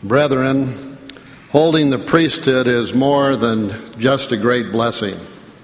Brethren, holding the priesthood is more than just a great blessing.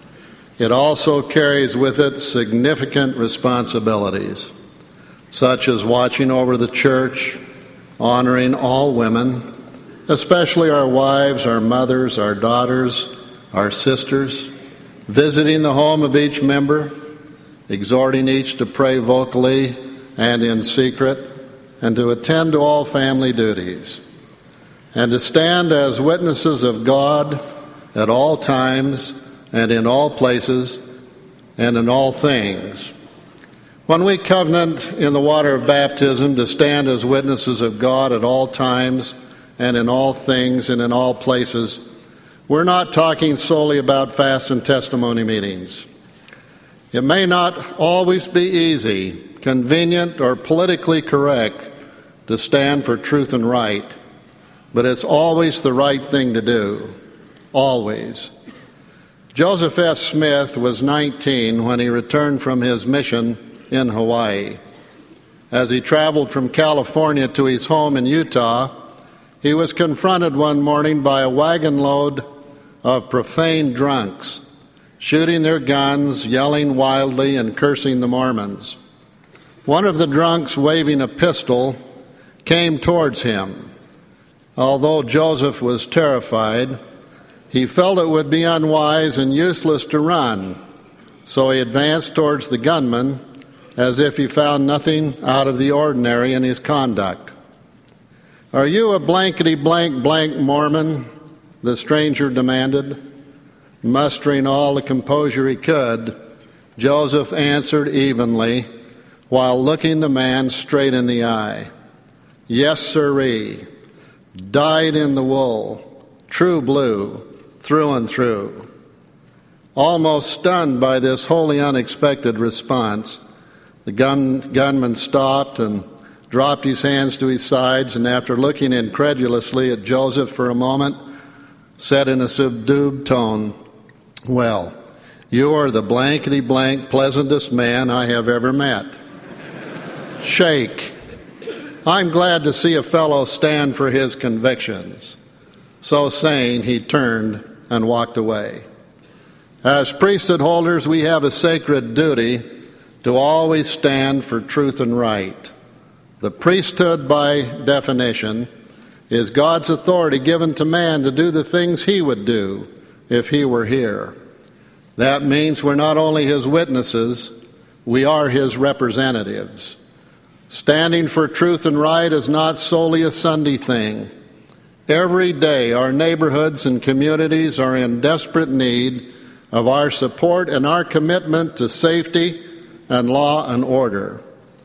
It also carries with it significant responsibilities, such as watching over the church, honoring all women, especially our wives, our mothers, our daughters, our sisters, visiting the home of each member, exhorting each to pray vocally and in secret, and to attend to all family duties, and to stand as witnesses of God at all times and in all places and in all things. When we covenant in the water of baptism to stand as witnesses of God at all times and in all things and in all places, we're not talking solely about fast and testimony meetings. It may not always be easy, convenient, or politically correct to stand for truth and right, but it's always the right thing to do. Always. Joseph F. Smith was 19 when he returned from his mission in Hawaii. As he traveled from California to his home in Utah, he was confronted one morning by a wagon load of profane drunks, shooting their guns, yelling wildly, and cursing the Mormons. One of the drunks, waving a pistol, came towards him. Although Joseph was terrified, he felt it would be unwise and useless to run, so he advanced towards the gunman as if he found nothing out of the ordinary in his conduct. "Are you a blankety-blank Mormon?" the stranger demanded. Mustering all the composure he could, Joseph answered evenly while looking the man straight in the eye. "Yes, sirree. Dyed in the wool, true blue, through and through." Almost stunned by this wholly unexpected response, the gunman stopped and dropped his hands to his sides, and after looking incredulously at Joseph for a moment, said in a subdued tone, "Well, you are the blankety-blank pleasantest man I have ever met. Shake. I'm glad to see a fellow stand for his convictions." So saying, he turned and walked away. As priesthood holders, we have a sacred duty to always stand for truth and right. The priesthood, by definition, is God's authority given to man to do the things he would do if he were here. That means we're not only his witnesses, we are his representatives. Standing for truth and right is not solely a Sunday thing. Every day, our neighborhoods and communities are in desperate need of our support and our commitment to safety and law and order.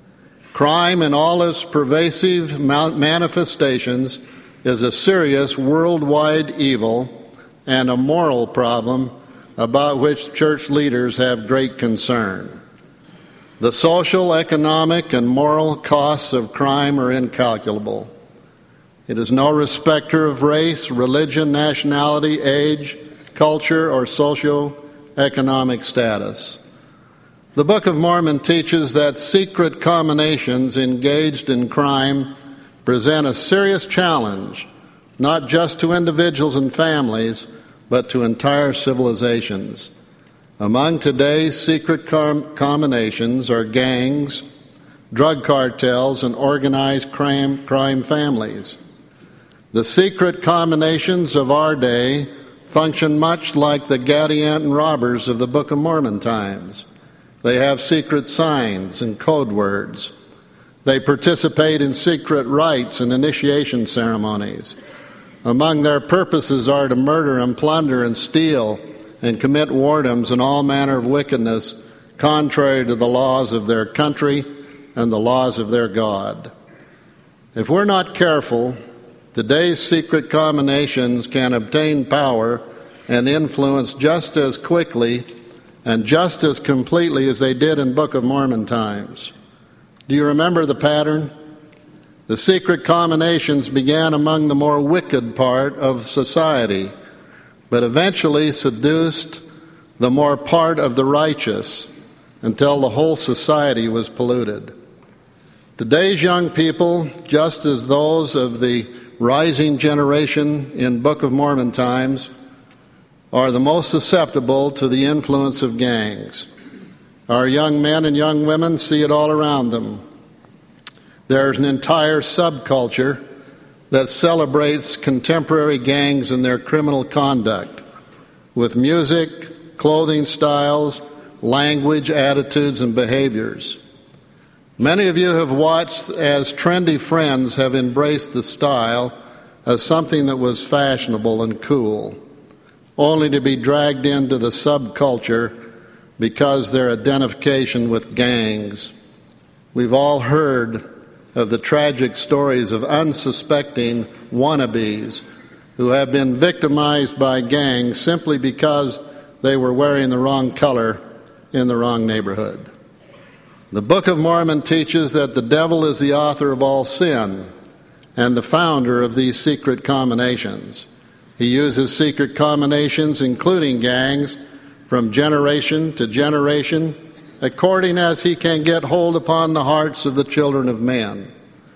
Crime in all its pervasive manifestations is a serious worldwide evil and a moral problem about which church leaders have great concern. The social, economic, and moral costs of crime are incalculable. It is no respecter of race, religion, nationality, age, culture, or socio-economic status. The Book of Mormon teaches that secret combinations engaged in crime present a serious challenge, not just to individuals and families, but to entire civilizations. Among today's secret combinations are gangs, drug cartels, and organized crime families. The secret combinations of our day function much like the Gadianton robbers of the Book of Mormon times. They have secret signs and code words. They participate in secret rites and initiation ceremonies. Among their purposes are to murder and plunder and steal and commit whoredoms and all manner of wickedness contrary to the laws of their country and the laws of their God. If we're not careful, today's secret combinations can obtain power and influence just as quickly and just as completely as they did in Book of Mormon times. Do you remember the pattern? The secret combinations began among the more wicked part of society, but eventually seduced the more part of the righteous until the whole society was polluted. Today's young people, just as those of the rising generation in Book of Mormon times are the most susceptible to the influence of gangs. Our young men and young women see it all around them. There's an entire subculture that celebrates contemporary gangs and their criminal conduct with music, clothing styles, language, attitudes, and behaviors. Many of you have watched as trendy friends have embraced the style as something that was fashionable and cool, only to be dragged into the subculture because their identification with gangs. We've all heard of the tragic stories of unsuspecting wannabes who have been victimized by gangs simply because they were wearing the wrong color in the wrong neighborhood. The Book of Mormon teaches that the devil is the author of all sin and the founder of these secret combinations. He uses secret combinations, including gangs, from generation to generation, according as he can get hold upon the hearts of the children of men.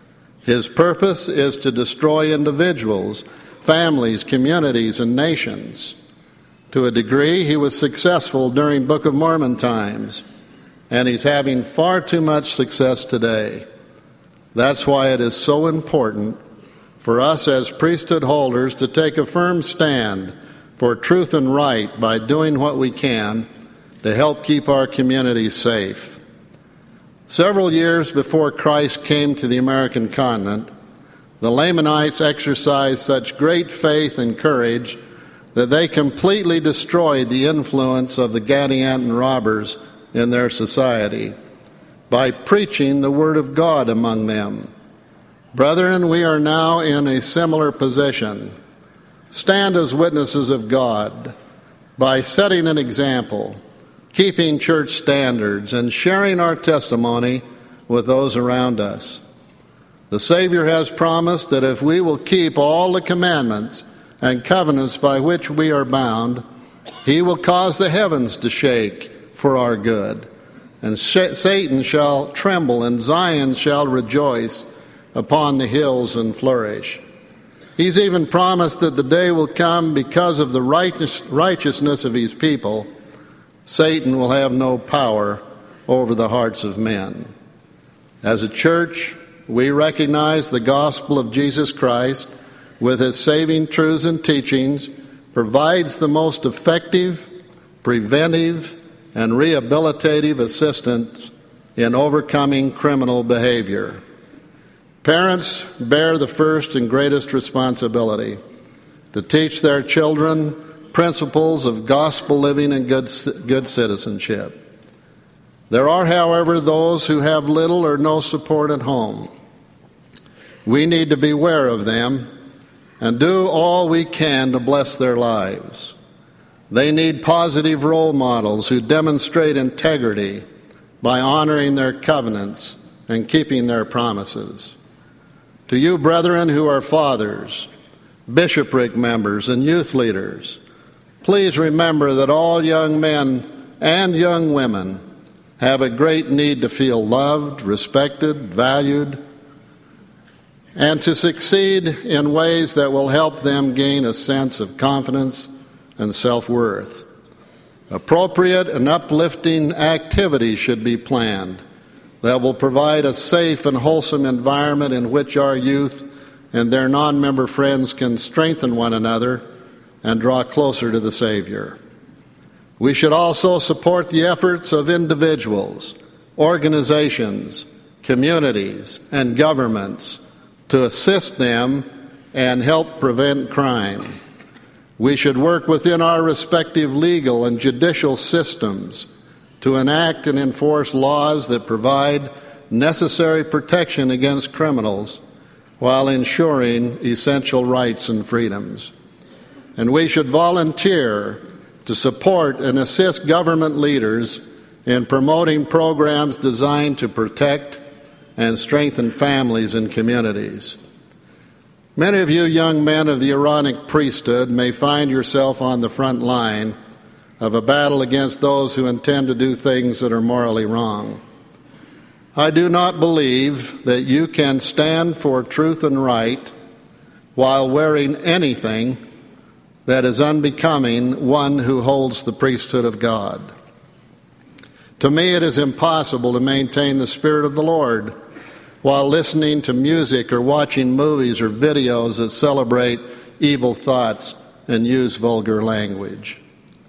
His purpose is to destroy individuals, families, communities, and nations. To a degree, he was successful during Book of Mormon times, and he's having far too much success today. That's why it is so important for us as priesthood holders to take a firm stand for truth and right by doing what we can to help keep our communities safe. Several years before Christ came to the American continent, the Lamanites exercised such great faith and courage that they completely destroyed the influence of the Gadianton robbers in their society by preaching the Word of God among them. Brethren, we are now in a similar position. Stand as witnesses of God by setting an example, keeping church standards, and sharing our testimony with those around us. The Savior has promised that if we will keep all the commandments and covenants by which we are bound, he will cause the heavens to shake for our good. And Satan shall tremble, and Zion shall rejoice upon the hills and flourish. He's even promised that the day will come because of the righteousness of his people, Satan will have no power over the hearts of men. As a church, we recognize the gospel of Jesus Christ with its saving truths and teachings provides the most effective, preventive, and rehabilitative assistance in overcoming criminal behavior. Parents bear the first and greatest responsibility to teach their children principles of gospel living and good citizenship. There are, however, those who have little or no support at home. We need to beware of them and do all we can to bless their lives. They need positive role models who demonstrate integrity by honoring their covenants and keeping their promises. To you, brethren who are fathers, bishopric members, and youth leaders, please remember that all young men and young women have a great need to feel loved, respected, valued, and to succeed in ways that will help them gain a sense of confidence and self-worth. Appropriate and uplifting activities should be planned that will provide a safe and wholesome environment in which our youth and their non-member friends can strengthen one another and draw closer to the Savior. We should also support the efforts of individuals, organizations, communities, and governments to assist them and help prevent crime. We should work within our respective legal and judicial systems to enact and enforce laws that provide necessary protection against criminals while ensuring essential rights and freedoms. And we should volunteer to support and assist government leaders in promoting programs designed to protect and strengthen families and communities. Many of you young men of the Aaronic priesthood may find yourself on the front line of a battle against those who intend to do things that are morally wrong. I do not believe that you can stand for truth and right while wearing anything that is unbecoming one who holds the priesthood of God. To me, it is impossible to maintain the Spirit of the Lord while listening to music or watching movies or videos that celebrate evil thoughts and use vulgar language.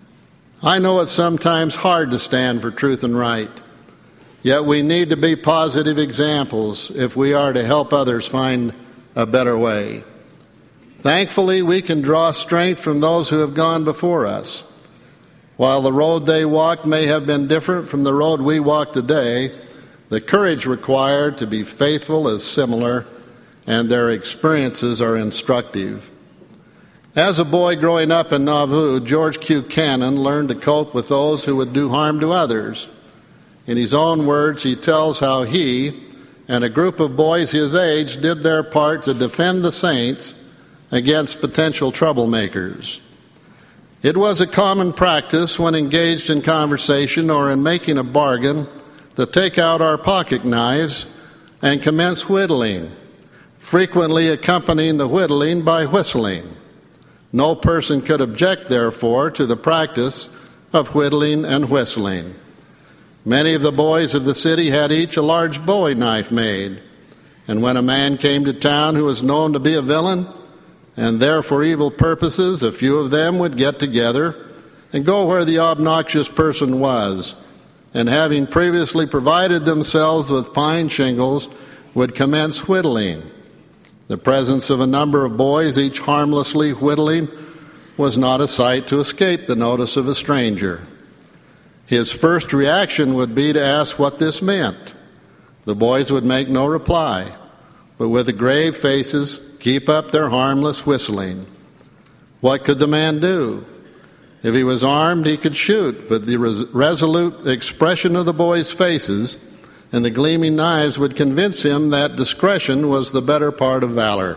I know it's sometimes hard to stand for truth and right, yet we need to be positive examples if we are to help others find a better way. Thankfully, we can draw strength from those who have gone before us. While the road they walked may have been different from the road we walk today, the courage required to be faithful is similar, and their experiences are instructive. As a boy growing up in Nauvoo, George Q. Cannon learned to cope with those who would do harm to others. In his own words, he tells how he and a group of boys his age did their part to defend the saints against potential troublemakers. It was a common practice when engaged in conversation or in making a bargain to take out our pocket knives and commence whittling, frequently accompanying the whittling by whistling. No person could object, therefore, to the practice of whittling and whistling. Many of the boys of the city had each a large bowie knife made, and when a man came to town who was known to be a villain, and there for evil purposes, a few of them would get together and go where the obnoxious person was, and having previously provided themselves with pine shingles, would commence whittling. The presence of a number of boys, each harmlessly whittling, was not a sight to escape the notice of a stranger. His first reaction would be to ask what this meant. The boys would make no reply, but with grave faces keep up their harmless whistling. What could the man do? If he was armed, he could shoot, but the resolute expression of the boys' faces and the gleaming knives would convince him that discretion was the better part of valor.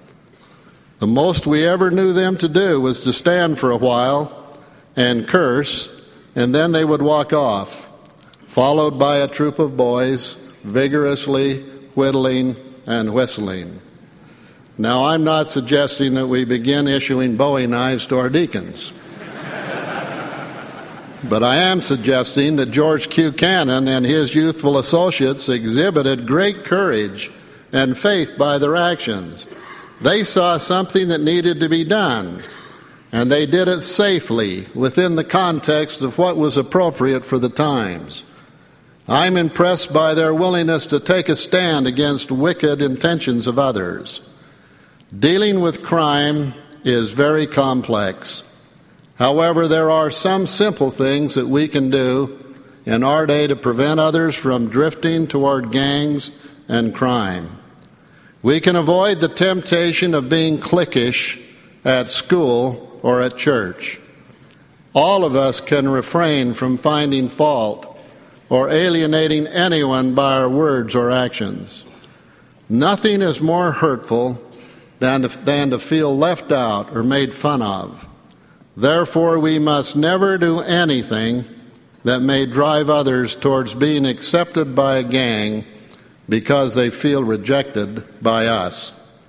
The most we ever knew them to do was to stand for a while and curse, and then they would walk off, followed by a troop of boys vigorously whittling and whistling. Now, I'm not suggesting that we begin issuing bowie knives to our deacons. But I am suggesting that George Q. Cannon and his youthful associates exhibited great courage and faith by their actions. They saw something that needed to be done, and they did it safely within the context of what was appropriate for the times. I'm impressed by their willingness to take a stand against wicked intentions of others. Dealing with crime is very complex. However, there are some simple things that we can do in our day to prevent others from drifting toward gangs and crime. We can avoid the temptation of being cliquish at school or at church. All of us can refrain from finding fault or alienating anyone by our words or actions. Nothing is more hurtful than to feel left out or made fun of. Therefore, we must never do anything that may drive others towards being accepted by a gang because they feel rejected by us.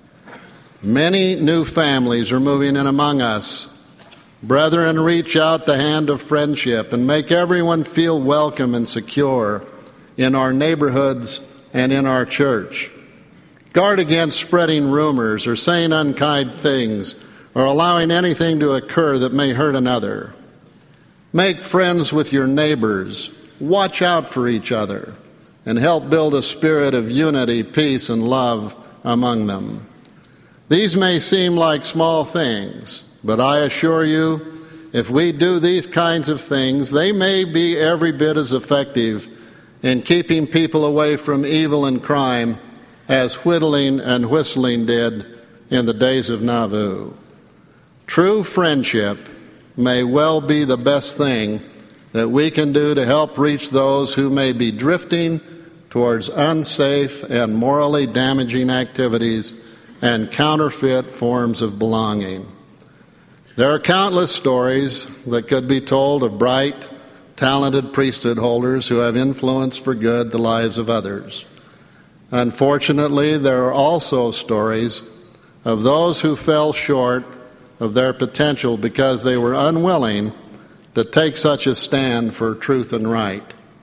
Many new families are moving in among us. Brethren, reach out the hand of friendship and make everyone feel welcome and secure in our neighborhoods and in our church. Guard against spreading rumors or saying unkind things or allowing anything to occur that may hurt another. Make friends with your neighbors, watch out for each other, and help build a spirit of unity, peace, and love among them. These may seem like small things, but I assure you, if we do these kinds of things, they may be every bit as effective in keeping people away from evil and crime as whittling and whistling did in the days of Nauvoo. True friendship may well be the best thing that we can do to help reach those who may be drifting towards unsafe and morally damaging activities and counterfeit forms of belonging. There are countless stories that could be told of bright, talented priesthood holders who have influenced for good the lives of others. Unfortunately, there are also stories of those who fell short of their potential because they were unwilling to take such a stand for truth and right.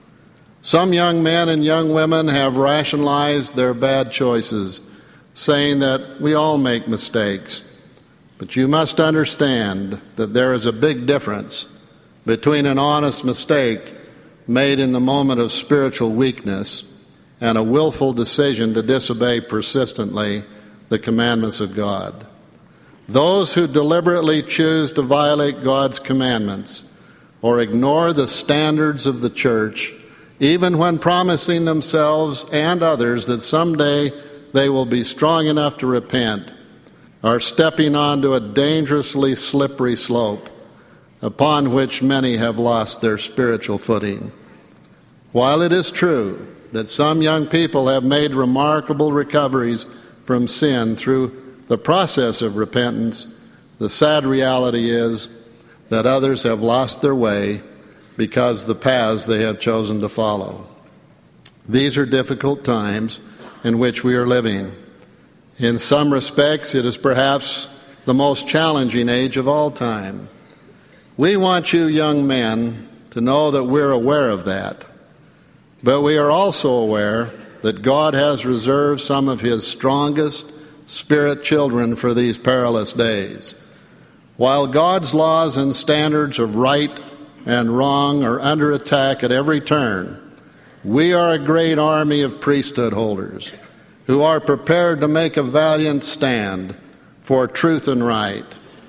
Some young men and young women have rationalized their bad choices, saying that we all make mistakes. But you must understand that there is a big difference between an honest mistake made in the moment of spiritual weakness and a willful decision to disobey persistently the commandments of God. Those who deliberately choose to violate God's commandments or ignore the standards of the church, even when promising themselves and others that someday they will be strong enough to repent, are stepping onto a dangerously slippery slope upon which many have lost their spiritual footing. While it is true that some young people have made remarkable recoveries from sin through the process of repentance, the sad reality is that others have lost their way because the paths they have chosen to follow. These are difficult times in which we are living. In some respects, it is perhaps the most challenging age of all time. We want you young men to know that we're aware of that. But we are also aware that God has reserved some of His strongest spirit children for these perilous days. While God's laws and standards of right and wrong are under attack at every turn, we are a great army of priesthood holders who are prepared to make a valiant stand for truth and right.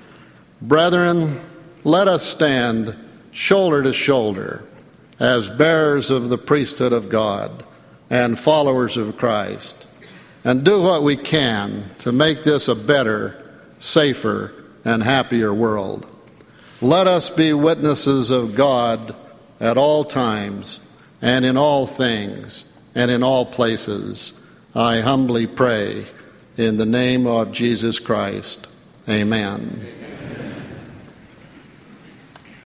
Brethren, let us stand shoulder to shoulder as bearers of the priesthood of God and followers of Christ, and do what we can to make this a better, safer, and happier world. Let us be witnesses of God at all times and in all things and in all places. I humbly pray in the name of Jesus Christ. Amen.